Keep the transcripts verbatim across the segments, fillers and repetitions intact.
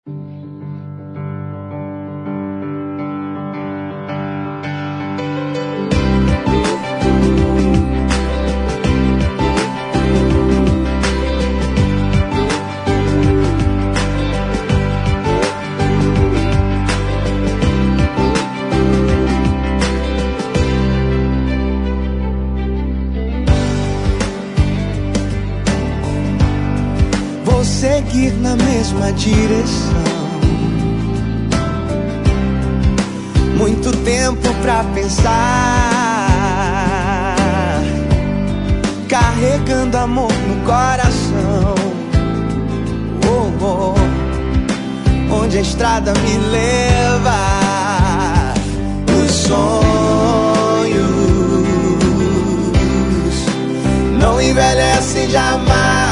Seguir na mesma direção. Muito tempo pra pensar, carregando amor no coração. Oh, oh, onde a estrada me leva, os sonhos não envelhecem jamais.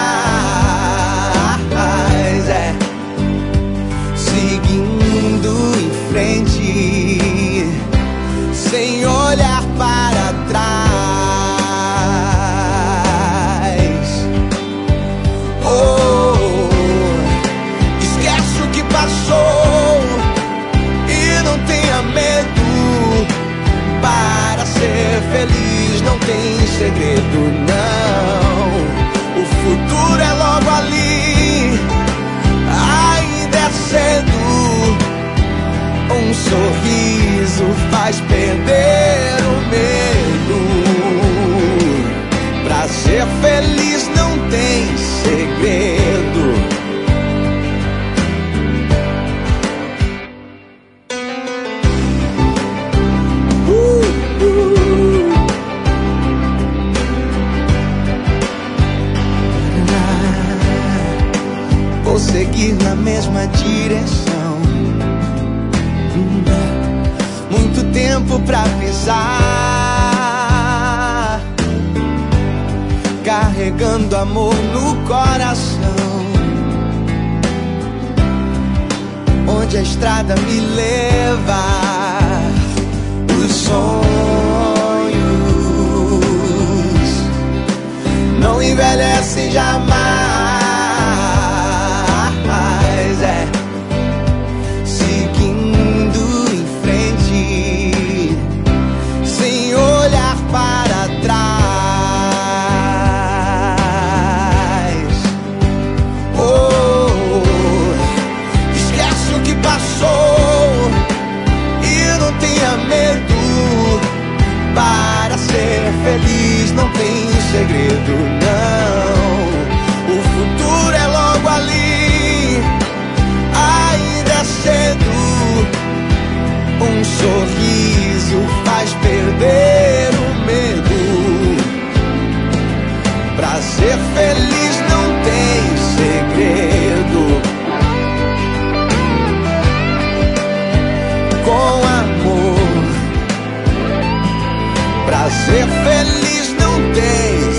É, seguindo em frente, sem olhar para trás. Oh, esquece o que passou e não tenha medo. Para ser feliz não tem segredo, não. O futuro é logo ali, ainda é cedo. Um sorriso faz perder o medo. Pra ser feliz não tem segredo. uh, uh. Vou seguir na mesma direção. Muito tempo pra pensar, carregando amor no coração. Onde a estrada me leva, os sonhos não envelhecem jamais. É, seguindo em frente, sem olhar para trás. Oh, esquece o que passou e não tenha medo. Para ser feliz não tem segredo, não. O futuro é logo ali, ainda é cedo. Um sorriso faz perder o medo. Pra ser feliz não tem segredo. Com amor, pra ser feliz não tem segredo.